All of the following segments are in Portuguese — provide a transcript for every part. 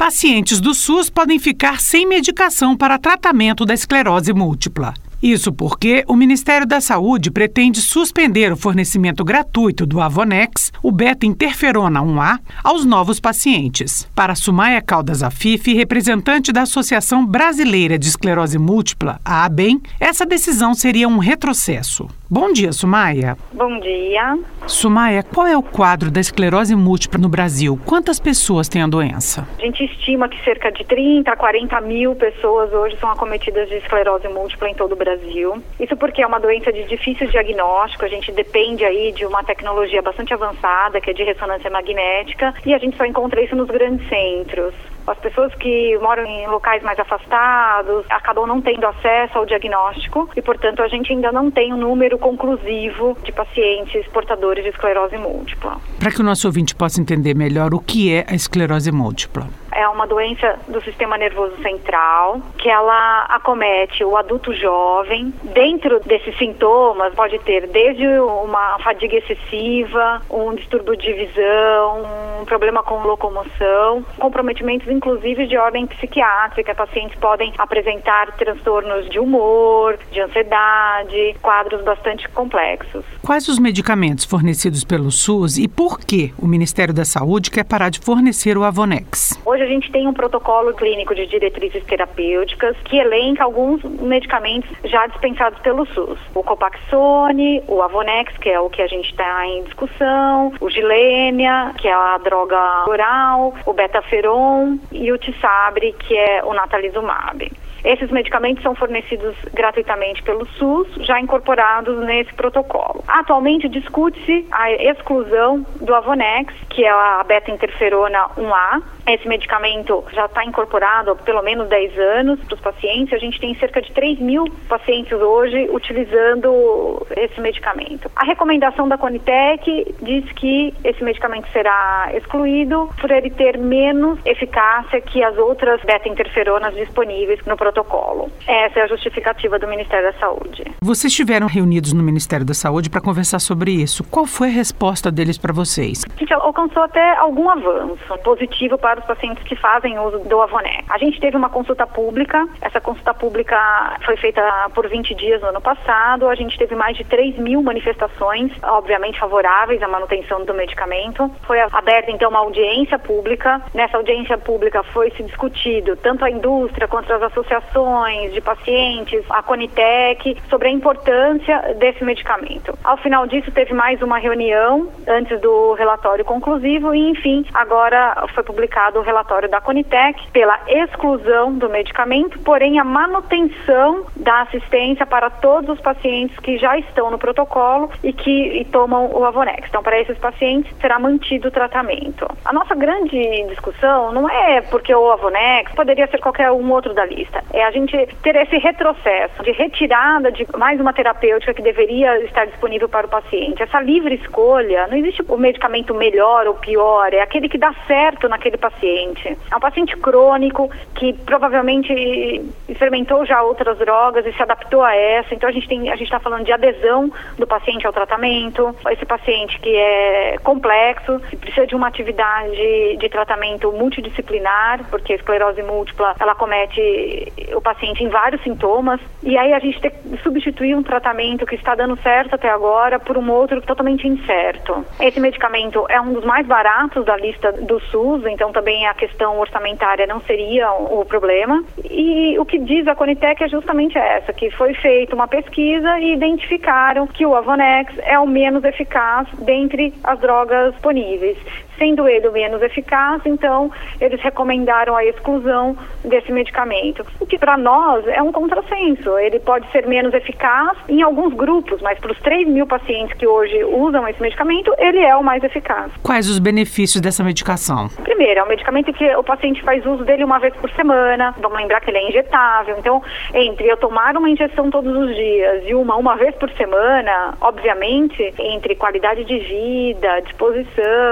pacientes do SUS podem ficar sem medicação para tratamento da esclerose múltipla. Isso porque o Ministério da Saúde pretende suspender o fornecimento gratuito do Avonex, o beta-interferona 1A, aos novos pacientes. Para Sumaia Caldas Afife, representante da Associação Brasileira de Esclerose Múltipla, a ABEM, essa decisão seria um retrocesso. Bom dia, Sumaia. Bom dia. Sumaia, qual é o quadro da esclerose múltipla no Brasil? Quantas pessoas têm a doença? A gente estima que cerca de 30 a 40 mil pessoas hoje são acometidas de esclerose múltipla em todo o Brasil. Isso porque é uma doença de difícil diagnóstico, a gente depende aí de uma tecnologia bastante avançada, que é de ressonância magnética, e a gente só encontra isso nos grandes centros. As pessoas que moram em locais mais afastados acabam não tendo acesso ao diagnóstico e, portanto, a gente ainda não tem um número conclusivo de pacientes portadores de esclerose múltipla. Para que o nosso ouvinte possa entender melhor o que é a esclerose múltipla. É uma doença do sistema nervoso central, que ela acomete o adulto jovem. Dentro desses sintomas pode ter desde uma fadiga excessiva, um distúrbio de visão, um problema com locomoção, comprometimentos inclusive de ordem psiquiátrica. Pacientes podem apresentar transtornos de humor, de ansiedade, quadros bastante complexos. Quais os medicamentos fornecidos pelo SUS e por que o Ministério da Saúde quer parar de fornecer o Avonex? Hoje a gente tem um protocolo clínico de diretrizes terapêuticas que elenca alguns medicamentos já dispensados pelo SUS. O Copaxone, o Avonex, que é o que a gente está em discussão, o Gilenya, que é a droga oral, o Betaferon e o Tisabre, que é o Natalizumab. Esses medicamentos são fornecidos gratuitamente pelo SUS, já incorporados nesse protocolo. Atualmente discute-se a exclusão do Avonex, que é a beta-interferona 1A. Esse medicamento já está incorporado há pelo menos 10 anos para os pacientes. A gente tem cerca de 3 mil pacientes hoje utilizando esse medicamento. A recomendação da Conitec diz que esse medicamento será excluído por ele ter menos eficácia que as outras beta-interferonas disponíveis no protocolo. Essa é a justificativa do Ministério da Saúde. Vocês estiveram reunidos no Ministério da Saúde para conversar sobre isso. Qual foi a resposta deles para vocês? A gente alcançou até algum avanço positivo para os pacientes que fazem uso do Avonex. A gente teve uma consulta pública. Essa consulta pública foi feita por 20 dias no ano passado. A gente teve mais de 3 mil manifestações, obviamente favoráveis à manutenção do medicamento. Foi aberta, então, uma audiência pública. Nessa audiência pública foi se discutido tanto a indústria quanto as associações de pacientes, a Conitec, sobre a importância desse medicamento. Ao final disso, teve mais uma reunião antes do relatório conclusivo e, enfim, agora foi publicado o relatório da Conitec pela exclusão do medicamento, porém a manutenção da assistência para todos os pacientes que já estão no protocolo e que tomam o Avonex. Então, para esses pacientes, será mantido o tratamento. A nossa grande discussão não é porque o Avonex poderia ser qualquer um outro da lista. É a gente ter esse retrocesso de retirada de mais uma terapêutica que deveria estar disponível para o paciente. Essa livre escolha, não existe o medicamento melhor ou pior, é aquele que dá certo naquele paciente. É um paciente crônico que provavelmente experimentou já outras drogas e se adaptou a essa. Então a gente está falando de adesão do paciente ao tratamento. Esse paciente que é complexo, precisa de uma atividade de tratamento multidisciplinar, porque a esclerose múltipla, ela comete o paciente em vários sintomas. E aí a gente tem que substituir um tratamento que está dando certo até agora por um outro totalmente incerto. Esse medicamento é um dos mais baratos da lista do SUS, então também a questão orçamentária não seria o problema. E o que diz a Conitec é justamente essa, que foi feita uma pesquisa e identificaram que o Avonex é o menos eficaz dentre as drogas disponíveis. Sendo ele o menos eficaz, então eles recomendaram a exclusão desse medicamento. O que para nós é um contrassenso. Ele pode ser menos eficaz em alguns grupos, mas para os 3 mil pacientes que hoje usam esse medicamento, ele é o mais eficaz. Quais os benefícios dessa medicação? Primeiro, é um medicamento que o paciente faz uso dele uma vez por semana. Vamos lembrar que ele é injetável. Então, entre eu tomar uma injeção todos os dias e uma vez por semana, obviamente, entre qualidade de vida, disposição,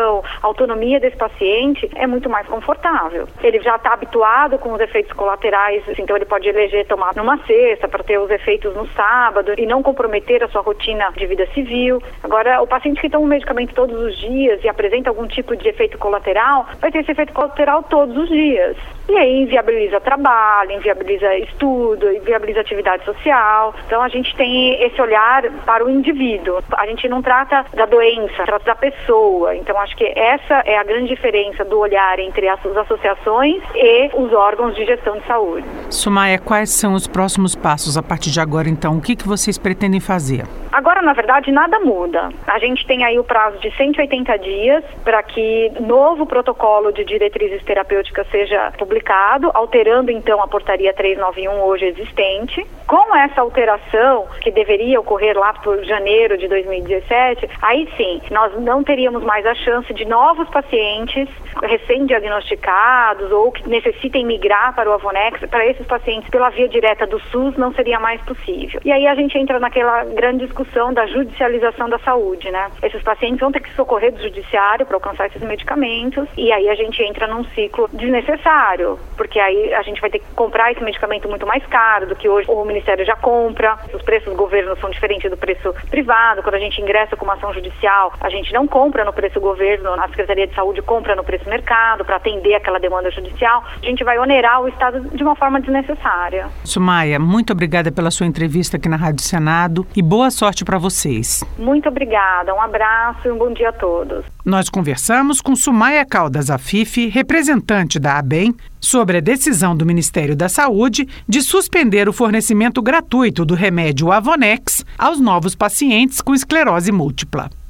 autonomia desse paciente é muito mais confortável. Ele já está habituado com os efeitos colaterais, então ele pode eleger tomar numa sexta para ter os efeitos no sábado e não comprometer a sua rotina de vida civil. Agora, o paciente que toma um medicamento todos os dias e apresenta algum tipo de efeito colateral, vai ter esse efeito colateral todos os dias. E aí inviabiliza trabalho, inviabiliza estudo, inviabiliza atividade social. Então a gente tem esse olhar para o indivíduo. A gente não trata da doença, trata da pessoa. Então acho que essa é a grande diferença do olhar entre as associações e os órgãos de gestão de saúde. Sumaia, quais são os próximos passos a partir de agora, então? O que vocês pretendem fazer? Agora, na verdade, nada muda. A gente tem aí o prazo de 180 dias para que novo protocolo de diretrizes terapêuticas seja publicado, alterando então a portaria 391 hoje existente. Com essa alteração, que deveria ocorrer lá por janeiro de 2017, aí sim, nós não teríamos mais a chance de novos pacientes recém-diagnosticados ou que necessitem migrar para o Avonex. Para esses pacientes, pela via direta do SUS, não seria mais possível. E aí a gente entra naquela grande discussão da judicialização da saúde, né? Esses pacientes vão ter que socorrer do judiciário para alcançar esses medicamentos e aí a gente entra num ciclo desnecessário, porque aí a gente vai ter que comprar esse medicamento muito mais caro do que hoje o Ministério já compra. Os preços do governo são diferentes do preço privado. Quando a gente ingressa com uma ação judicial, a gente não compra no preço governo, a Secretaria de Saúde compra no preço mercado para atender aquela demanda judicial. A gente vai onerar o Estado de uma forma desnecessária. Sumaia, muito obrigada pela sua entrevista aqui na Rádio Senado e boa sorte para vocês. Muito obrigada, um abraço e um bom dia a todos. Nós conversamos com Sumaia Caldas Afife, representante da ABEM, sobre a decisão do Ministério da Saúde de suspender o fornecimento gratuito do remédio Avonex aos novos pacientes com esclerose múltipla.